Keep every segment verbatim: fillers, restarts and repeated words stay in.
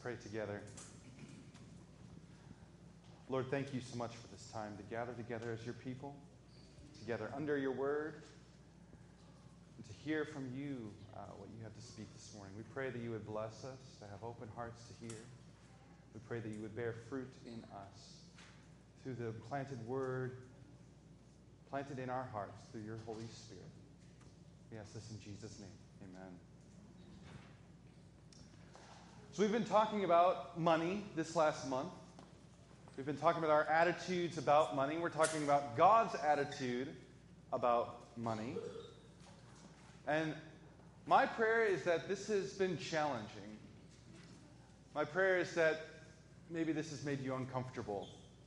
pray together. Lord, thank you so much for this time to gather together as your people, together under your word, and to hear from you uh, what you have to speak this morning. We pray that you would bless us, to have open hearts to hear. We pray that you would bear fruit in us through the planted word, planted in our hearts through your Holy Spirit. We ask this in Jesus' name. Amen. So we've been talking about money this last month. We've been talking about our attitudes about money. We're talking about God's attitude about money. And my prayer is that this has been challenging. My prayer is that maybe this has made you uncomfortable.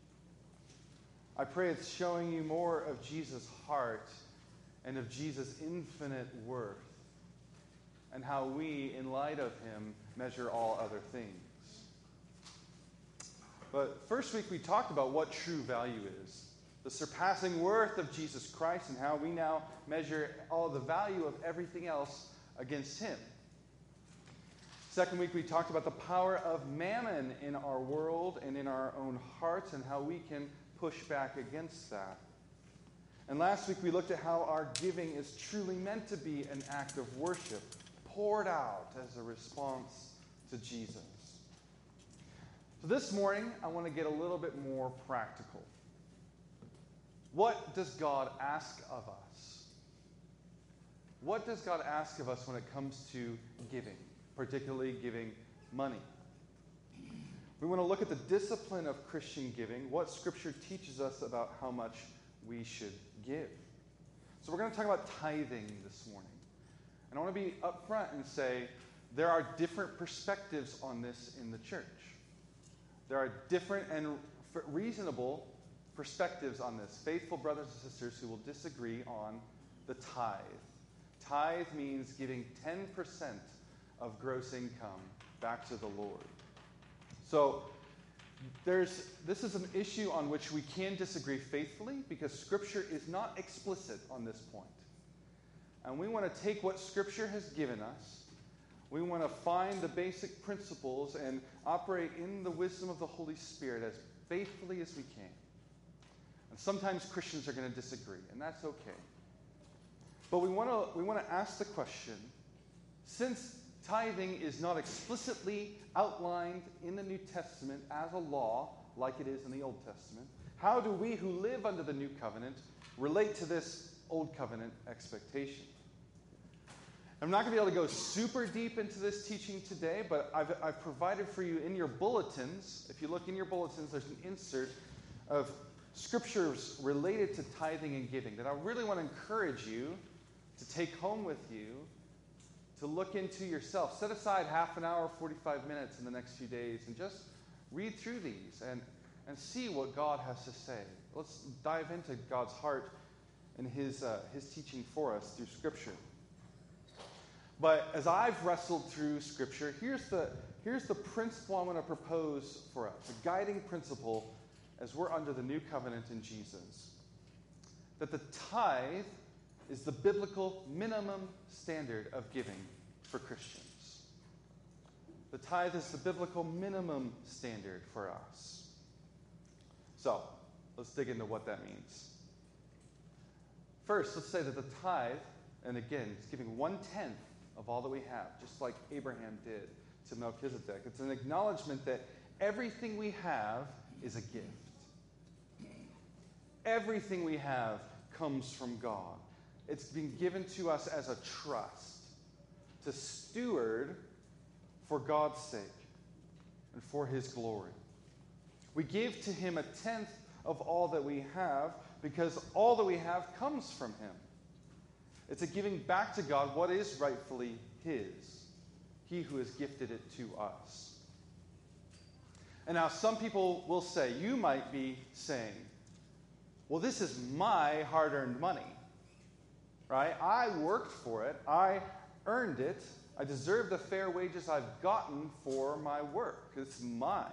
I pray it's showing you more of Jesus' heart and of Jesus' infinite worth and how we, in light of him, measure all other things. But first week we talked about what true value is, the surpassing worth of Jesus Christ, and how we now measure all the value of everything else against him. Second week we talked about the power of mammon in our world and in our own hearts and how we can push back against that. And last week we looked at how our giving is truly meant to be an act of worship, poured out as a response to Jesus. So this morning, I want to get a little bit more practical. What does God ask of us? What does God ask of us when it comes to giving, particularly giving money? We want to look at the discipline of Christian giving, what Scripture teaches us about how much we should give. So we're going to talk about tithing this morning. And I want to be upfront and say there are different perspectives on this in the church. There are different and reasonable perspectives on this. Faithful brothers and sisters who will disagree on the tithe. Tithe means giving ten percent of gross income back to the Lord. So there's this is an issue on which we can disagree faithfully because Scripture is not explicit on this point. And we want to take what Scripture has given us. We want to find the basic principles and operate in the wisdom of the Holy Spirit as faithfully as we can. And sometimes Christians are going to disagree, and that's okay. But we want to we want to ask the question, since tithing is not explicitly outlined in the New Testament as a law like it is in the Old Testament, how do we who live under the New Covenant relate to this Old Covenant expectation? I'm not going to be able to go super deep into this teaching today, but I've, I've provided for you in your bulletins. If you look in your bulletins, there's an insert of scriptures related to tithing and giving that I really want to encourage you to take home with you, to look into yourself. Set aside half an hour, forty-five minutes in the next few days, and just read through these and, and see what God has to say. Let's dive into God's heart and his, uh, his teaching for us through Scripture. But as I've wrestled through Scripture, here's the, here's the principle I want to propose for us, a guiding principle as we're under the new covenant in Jesus. That the tithe is the biblical minimum standard of giving for Christians. The tithe is the biblical minimum standard for us. So, let's dig into what that means. First, let's say that the tithe, and again, it's giving one-tenth of all that we have, just like Abraham did to Melchizedek. It's an acknowledgement that everything we have is a gift. Everything we have comes from God. It's been given to us as a trust to steward for God's sake and for his glory. We give to him a tenth of all that we have because all that we have comes from him. It's a giving back to God what is rightfully his, he who has gifted it to us. And now some people will say, you might be saying, well, this is my hard-earned money, right? I worked for it. I earned it. I deserve the fair wages I've gotten for my work. It's mine.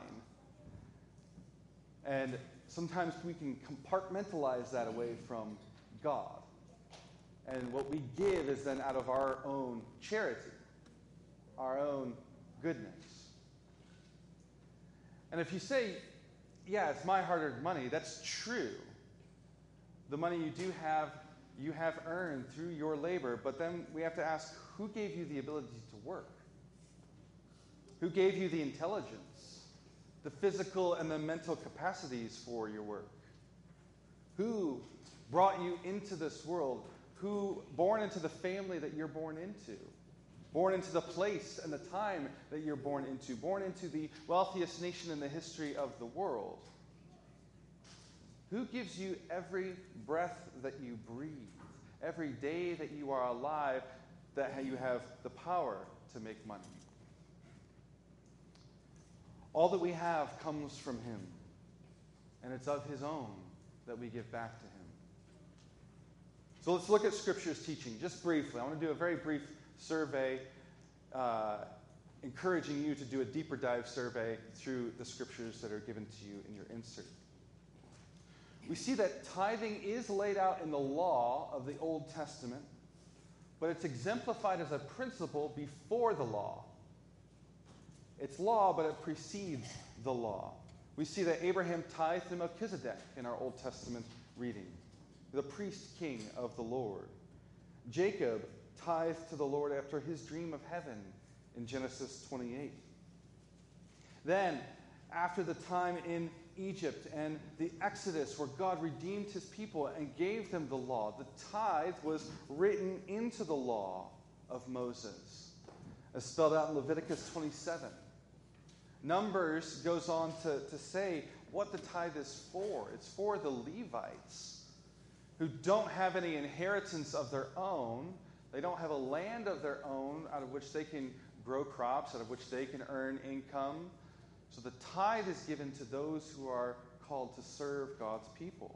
And sometimes we can compartmentalize that away from God. And what we give is then out of our own charity, our own goodness. And if you say, yeah, it's my hard-earned money, that's true. The money you do have, you have earned through your labor, but then we have to ask, who gave you the ability to work? Who gave you the intelligence, the physical and the mental capacities for your work? Who brought you into this world? Who, born into the family that you're born into? Born into the place and the time that you're born into? Born into the wealthiest nation in the history of the world? Who gives you every breath that you breathe? Every day that you are alive, that you have the power to make money? All that we have comes from him, and it's of his own that we give back to him. So let's look at Scripture's teaching just briefly. I want to do a very brief survey, uh, encouraging you to do a deeper dive survey through the Scriptures that are given to you in your insert. We see that tithing is laid out in the law of the Old Testament, but it's exemplified as a principle before the law. It's law, but it precedes the law. We see that Abraham tithed to Melchizedek in our Old Testament reading, the priest king of the Lord. Jacob tithed to the Lord after his dream of heaven in Genesis twenty-eight. Then, after the time in Egypt and the Exodus, where God redeemed his people and gave them the law, the tithe was written into the law of Moses, as spelled out in Leviticus twenty-seven. Numbers goes on to, to say what the tithe is for. It's for the Levites, who don't have any inheritance of their own. They don't have a land of their own out of which they can grow crops, out of which they can earn income. So the tithe is given to those who are called to serve God's people.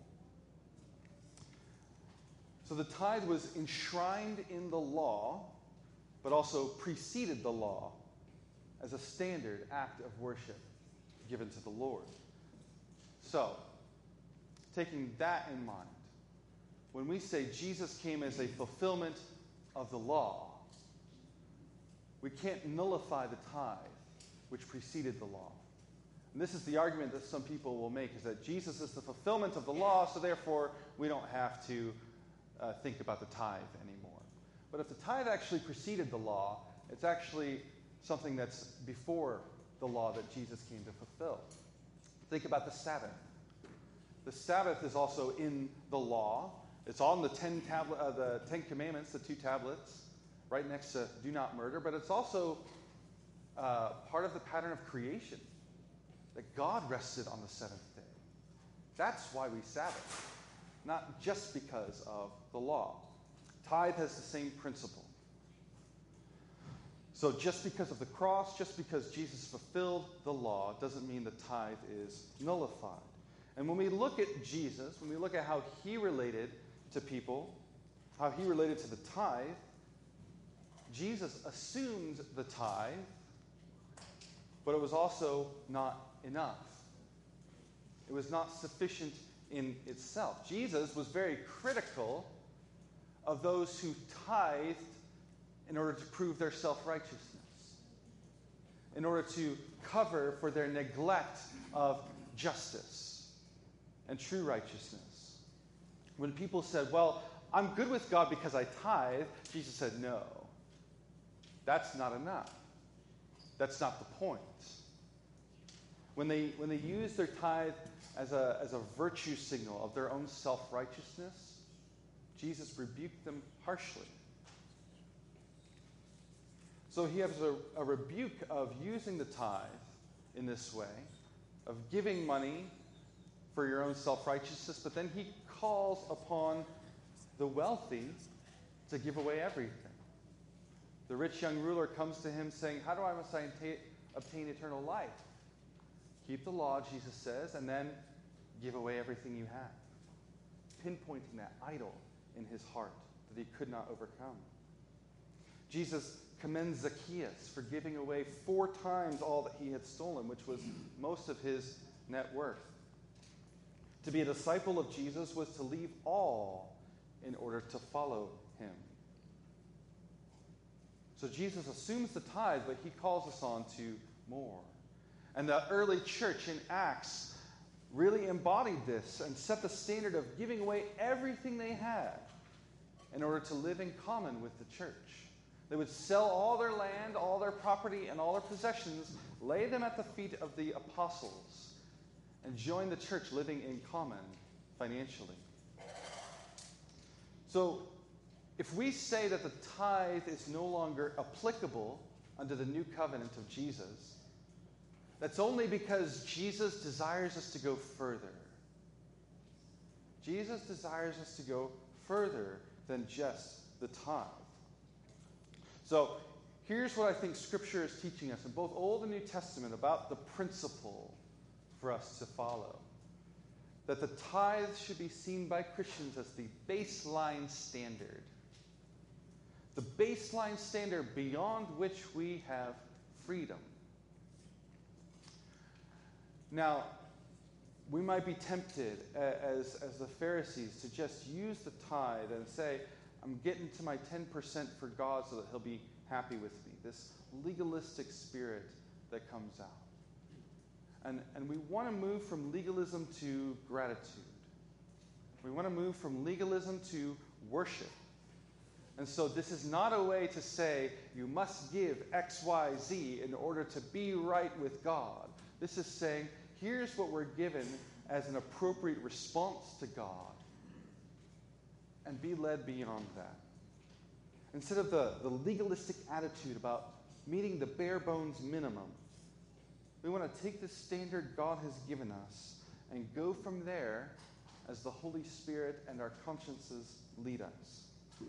So the tithe was enshrined in the law, but also preceded the law as a standard act of worship given to the Lord. So, taking that in mind, when we say Jesus came as a fulfillment of the law, we can't nullify the tithe, which preceded the law. And this is the argument that some people will make, is that Jesus is the fulfillment of the law, so therefore we don't have to uh, think about the tithe anymore. But if the tithe actually preceded the law, it's actually something that's before the law that Jesus came to fulfill. Think about the Sabbath. The Sabbath is also in the law. It's on the ten tablet, uh, the Ten Commandments, the two tablets, right next to "Do not murder." But it's also uh, part of the pattern of creation, that God rested on the seventh day. That's why we Sabbath, not just because of the law. Tithe has the same principle. So just because of the cross, just because Jesus fulfilled the law, doesn't mean the tithe is nullified. And when we look at Jesus, when we look at how he related to people, how he related to the tithe, Jesus assumed the tithe, but it was also not enough. It was not sufficient in itself. Jesus was very critical of those who tithed in order to prove their self-righteousness, in order to cover for their neglect of justice and true righteousness. When people said, well, I'm good with God because I tithe, Jesus said, no, that's not enough. That's not the point. When they, when they used their tithe as a, as a virtue signal of their own self-righteousness, Jesus rebuked them harshly. So he has a, a rebuke of using the tithe in this way, of giving money for your own self-righteousness, but then he calls upon the wealthy to give away everything. The rich young ruler comes to him saying, how do I must I obtain eternal life? Keep the law, Jesus says, and then give away everything you have. Pinpointing that idol in his heart that he could not overcome. Jesus commends Zacchaeus for giving away four times all that he had stolen, which was most of his net worth. To be a disciple of Jesus was to leave all in order to follow him. So Jesus assumes the tithe, but he calls us on to more. And the early church in Acts really embodied this and set the standard of giving away everything they had in order to live in common with the church. They would sell all their land, all their property, and all their possessions, lay them at the feet of the apostles, and join the church living in common financially. So, if we say that the tithe is no longer applicable under the new covenant of Jesus, that's only because Jesus desires us to go further. Jesus desires us to go further than just the tithe. So, here's what I think Scripture is teaching us in both Old and New Testament about the principle for us to follow. That the tithe should be seen by Christians as the baseline standard. The baseline standard beyond which we have freedom. Now, we might be tempted as, as the Pharisees to just use the tithe and say, I'm getting to my ten percent for God so that he'll be happy with me. This legalistic spirit that comes out. And, and we want to move from legalism to gratitude. We want to move from legalism to worship. And so this is not a way to say you must give X, Y, Z in order to be right with God. This is saying, here's what we're given as an appropriate response to God, and be led beyond that. Instead of the, the legalistic attitude about meeting the bare bones minimum, we want to take the standard God has given us and go from there as the Holy Spirit and our consciences lead us.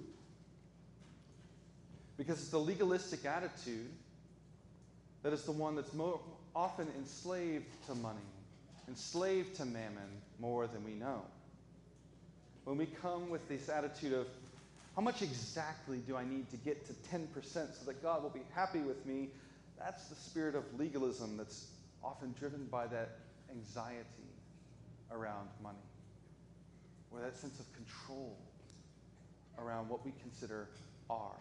Because it's the legalistic attitude that is the one that's more often enslaved to money, enslaved to mammon more than we know. When we come with this attitude of, how much exactly do I need to get to ten percent so that God will be happy with me? That's the spirit of legalism that's often driven by that anxiety around money, or that sense of control around what we consider ours.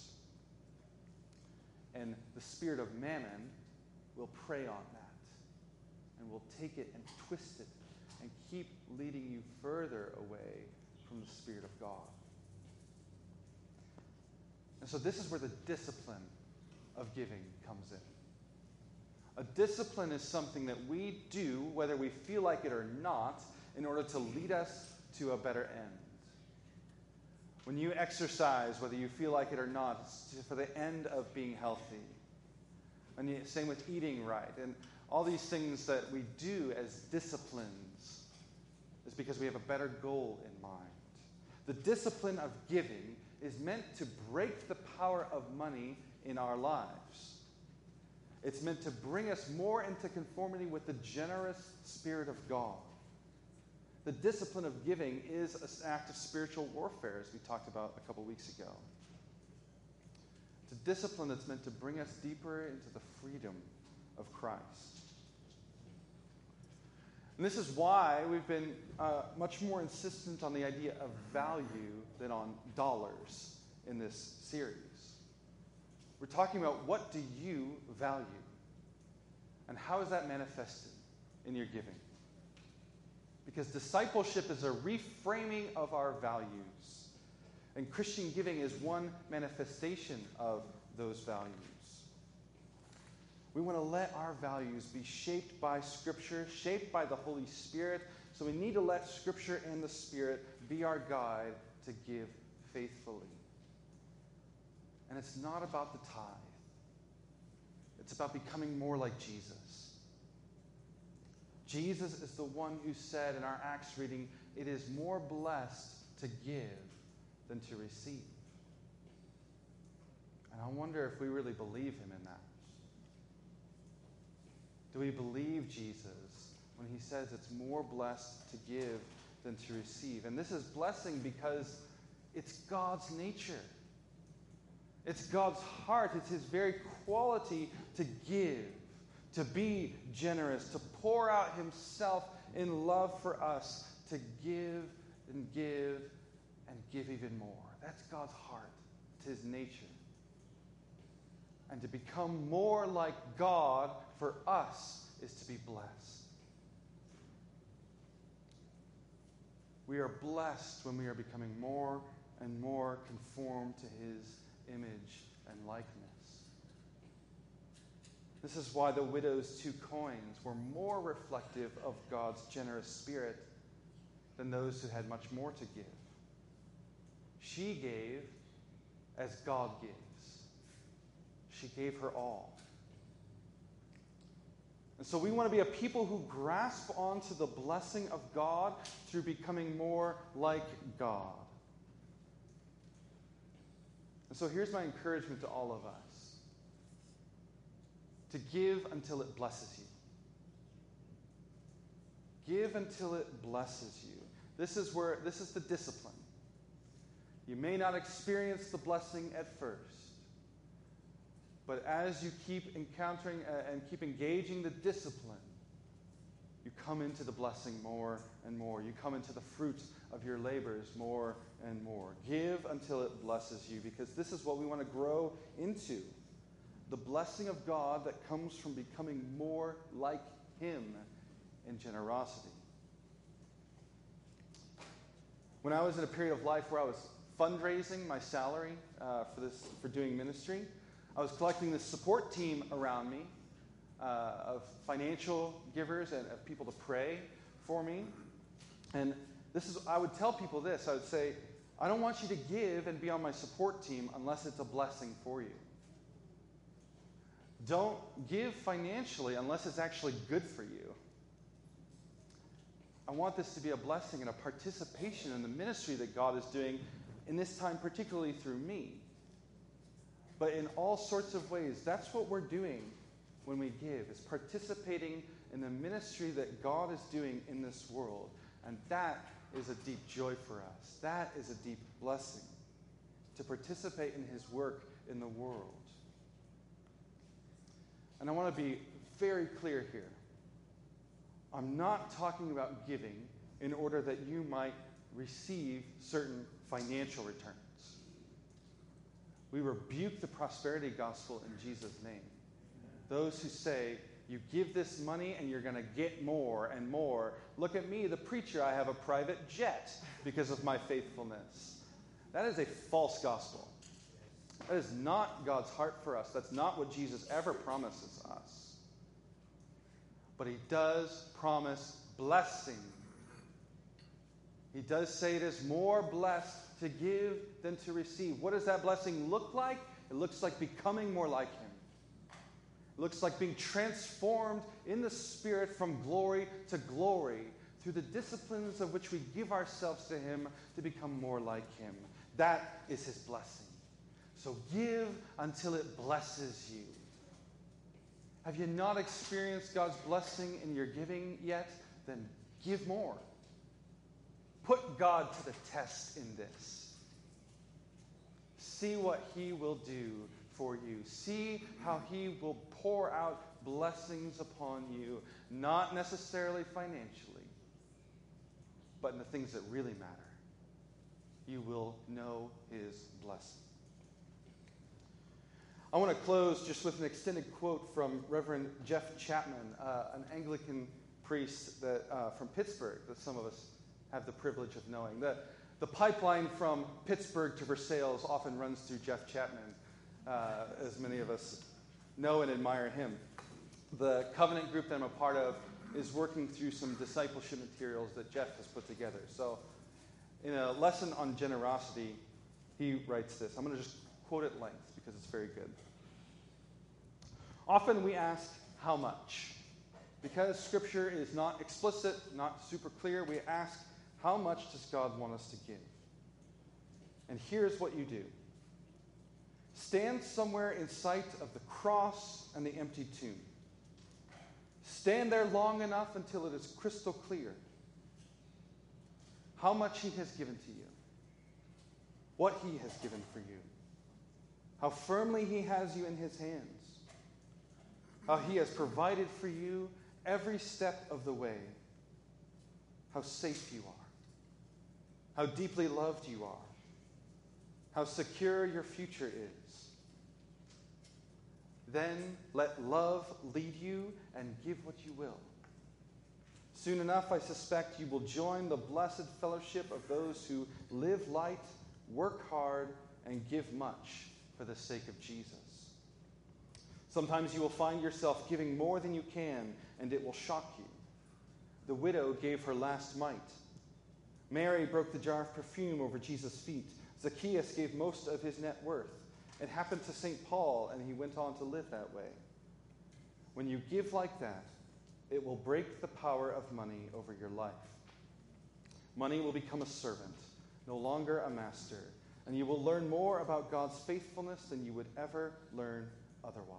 And the spirit of mammon will prey on that, and will take it and twist it and keep leading you further away from the Spirit of God. And so this is where the discipline of giving comes in. A discipline is something that we do, whether we feel like it or not, in order to lead us to a better end. When you exercise, whether you feel like it or not, it's for the end of being healthy. And you, same with eating right. And all these things that we do as disciplines is because we have a better goal in mind. The discipline of giving is meant to break the power of money in our lives. It's meant to bring us more into conformity with the generous Spirit of God. The discipline of giving is an act of spiritual warfare, as we talked about a couple weeks ago. It's a discipline that's meant to bring us deeper into the freedom of Christ. And this is why we've been uh, much more insistent on the idea of value than on dollars in this series. We're talking about, what do you value? And how is that manifested in your giving? Because discipleship is a reframing of our values. And Christian giving is one manifestation of those values. We want to let our values be shaped by Scripture, shaped by the Holy Spirit. So we need to let Scripture and the Spirit be our guide to give faithfully. And it's not about the tithe. It's about becoming more like Jesus. Jesus is the one who said in our Acts reading, it is more blessed to give than to receive. And I wonder if we really believe him in that. Do we believe Jesus when he says it's more blessed to give than to receive? And this is blessing because it's God's nature. It's God's heart. It's his very quality to give, to be generous, to pour out himself in love for us, to give and give and give even more. That's God's heart. It's his nature. And to become more like God for us is to be blessed. We are blessed when we are becoming more and more conformed to his image and likeness. This is why the widow's two coins were more reflective of God's generous spirit than those who had much more to give. She gave as God gives. She gave her all. And so we want to be a people who grasp onto the blessing of God through becoming more like God. And so here's my encouragement to all of us. To give until it blesses you. Give until it blesses you. This is where this is the discipline. You may not experience the blessing at first, but as you keep encountering uh, and keep engaging the discipline, you come into the blessing more and more. You come into the fruit of your labors more and more. Give until it blesses you, because this is what we want to grow into. The blessing of God that comes from becoming more like him in generosity. When I was in a period of life where I was fundraising my salary uh, for this for doing ministry, I was collecting this support team around me uh, of financial givers and of people to pray for me. And this is, I would tell people this. I would say, I don't want you to give and be on my support team unless it's a blessing for you. Don't give financially unless it's actually good for you. I want this to be a blessing and a participation in the ministry that God is doing in this time, particularly through me. But in all sorts of ways, that's what we're doing when we give, is participating in the ministry that God is doing in this world. And that is a deep joy for us. That is a deep blessing, to participate in his work in the world. And I want to be very clear here. I'm not talking about giving in order that you might receive certain financial returns. We rebuke the prosperity gospel in Jesus' name. Those who say, you give this money and you're going to get more and more. Look at me, the preacher, I have a private jet because of my faithfulness. That is a false gospel. That is not God's heart for us. That's not what Jesus ever promises us. But he does promise blessing. He does say it is more blessed to give than to receive. What does that blessing look like? It looks like becoming more like him. It looks like being transformed in the Spirit from glory to glory through the disciplines of which we give ourselves to him to become more like him. That is his blessing. So give until it blesses you. Have you not experienced God's blessing in your giving yet? Then give more. Put God to the test in this. See what he will do for you. See how he will pour out blessings upon you, not necessarily financially, but in the things that really matter. You will know his blessing. I want to close just with an extended quote from Reverend Jeff Chapman, uh, an Anglican priest that uh, from Pittsburgh that some of us have the privilege of knowing. The, the pipeline from Pittsburgh to Versailles often runs through Jeff Chapman, uh, as many of us know and admire him. The covenant group that I'm a part of is working through some discipleship materials that Jeff has put together. So in a lesson on generosity, he writes this. I'm going to just quote at length because it's very good. Often we ask, how much? Because Scripture is not explicit, not super clear, we ask, how much does God want us to give? And here's what you do. Stand somewhere in sight of the cross and the empty tomb. Stand there long enough until it is crystal clear how much he has given to you, what he has given for you, how firmly he has you in his hands, how he has provided for you every step of the way, how safe you are, how deeply loved you are, how secure your future is. Then let love lead you and give what you will. Soon enough, I suspect you will join the blessed fellowship of those who live light, work hard, and give much for the sake of Jesus. Sometimes you will find yourself giving more than you can, and it will shock you. The widow gave her last mite. Mary broke the jar of perfume over Jesus' feet. Zacchaeus gave most of his net worth. It happened to Saint Paul, and he went on to live that way. When you give like that, it will break the power of money over your life. Money will become a servant, no longer a master, and you will learn more about God's faithfulness than you would ever learn otherwise.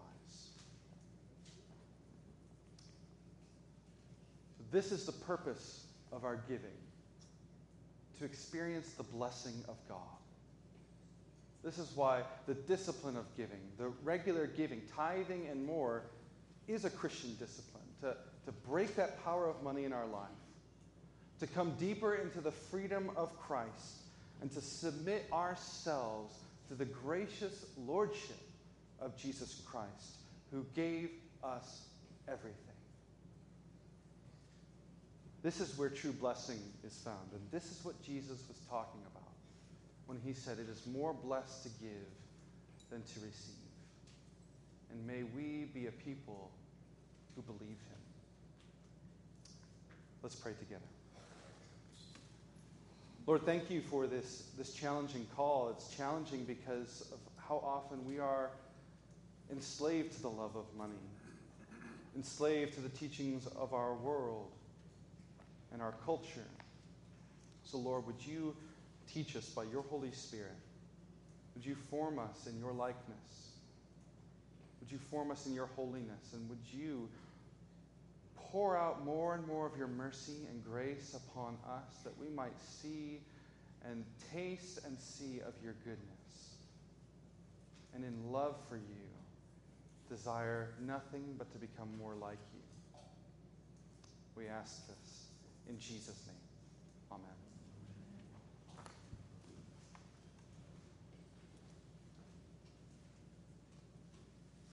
So this is the purpose of our giving, to experience the blessing of God. This is why the discipline of giving, the regular giving, tithing and more, is a Christian discipline, to, to break that power of money in our life, to come deeper into the freedom of Christ, and to submit ourselves to the gracious lordship of Jesus Christ, who gave us everything. This is where true blessing is found, and this is what Jesus was talking about when he said, it is more blessed to give than to receive. And may we be a people who believe him. Let's pray together. Lord, thank you for this, this challenging call. It's challenging because of how often we are enslaved to the love of money, enslaved to the teachings of our world and our culture. So, Lord, would you teach us by your Holy Spirit? Would you form us in your likeness? Would you form us in your holiness? And would you pour out more and more of your mercy and grace upon us, that we might see and taste and see of your goodness, and in love for you desire nothing but to become more like you. We ask this in Jesus' name.